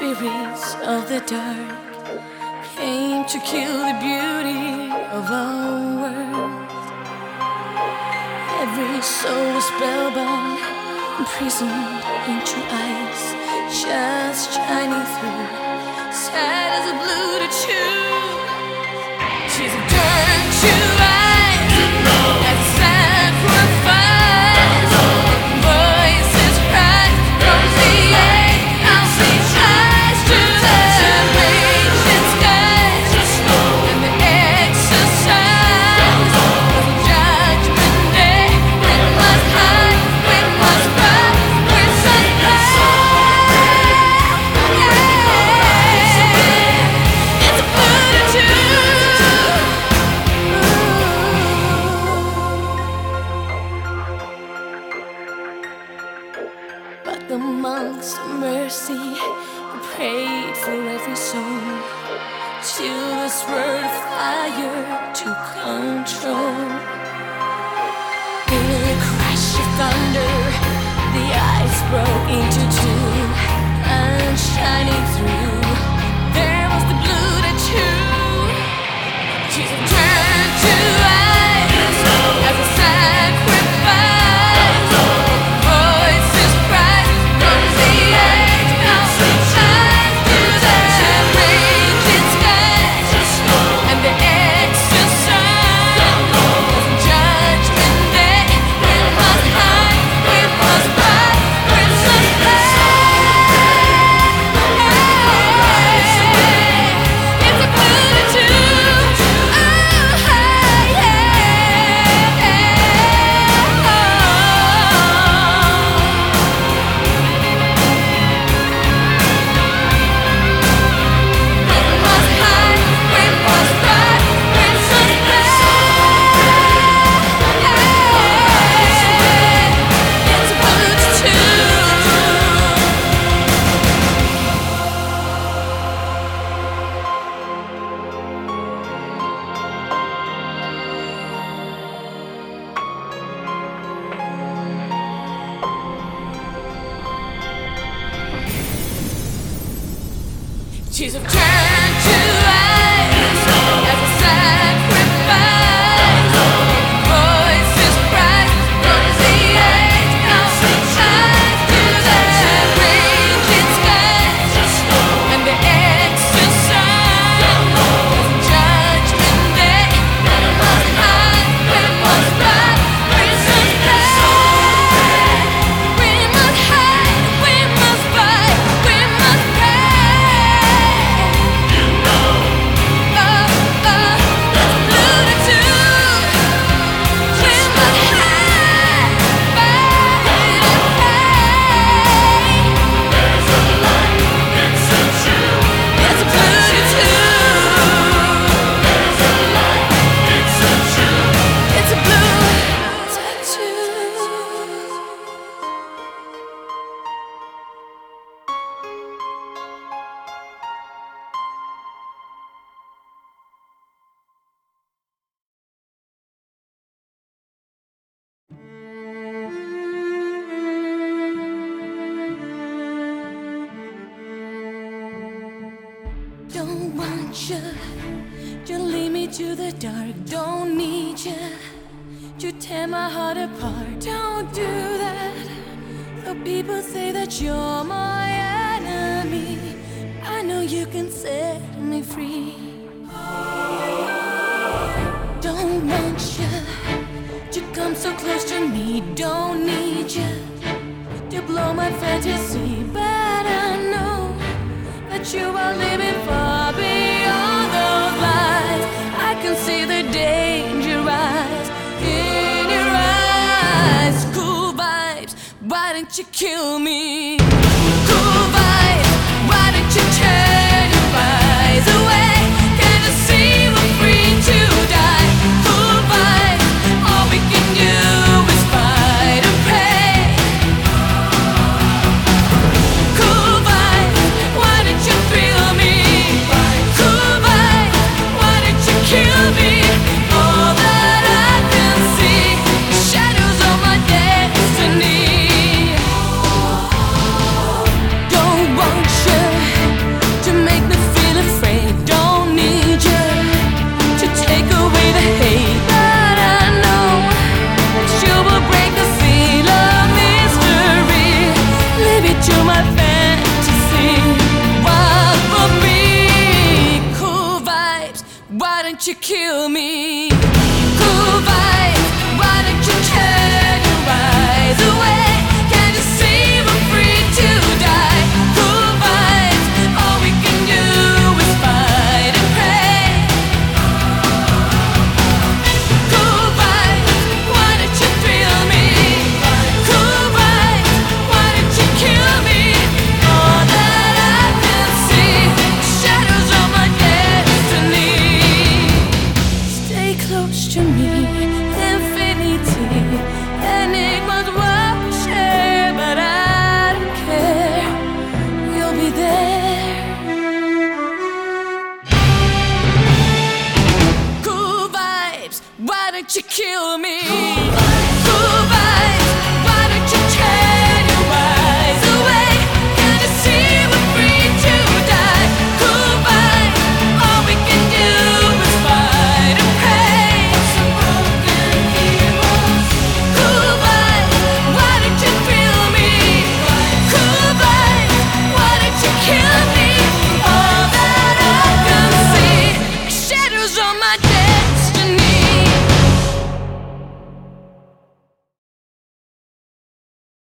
spirits of the dark came to kill the beauty of our world. Every soul was spellbound, imprisoned into eyes just shining through, sad as a blue to choose. She's a dirt to eyes, as a sacrifice. Voices rise from the air, I'll see eyes to the raging skies, and the exercise of judgment day. We must hide, we must run, we must it's a but the monks of mercy prayed for every soul till this word of fire took control. In a crash of thunder, the ice broke into two, and shining through, there was the blue to choose. She's a turn to ice as a sacrifice. Voices rise from the edge, now we shine through the raging skies, and the exercise of judgment day. We must hide, we must run, we must it's a blue to choose. She's a turn to ice as a sacrifice. Voices rise from the edge, now we shine through the raging skies, and the exercise of judgment day. We must hide, we must run, we must pray. We must hide, we must fight, we must pray. Don't want you to lead me to the dark. Don't need you to tear my heart apart. Don't do that. The people say that you're my enemy. I know you can set me free. Don't want you to come so close to me. Don't need you to blow my fantasy. But I know that you are living far beyond those lies. I can see the danger rise in your eyes. Cool vibes, why don't you kill me? Cool vibes, why don't you turn your eyes away? Can't you see we're free to die? Cool vibes, all we can do is fight and pray. Cool vibes, why don't you thrill me? Cool vibes, why don't you kill me? All that I can see, shadows on my destiny. you kill me? Cool vibes, why don't you turn your eyes away? Can't you see we're free to die? Cool vibes, all we can do is fight and pray. Cool vibes, why don't you thrill me? Cool vibes, why don't you kill me? All that I can see, shadows of my destiny. Stay close to me, infinity. Enigmas will share, but I don't care. You'll be there. Cool vibes, why don't you kill me? Cool vibes, why don't you turn your eyes away? Can't you see we're free to die? Cool vibes, all we can do is fight and pray. Some broken heroes. Cool vibes, why don't you feel me? Cool vibes, why don't you kill me? All that I can see, shadows on my day.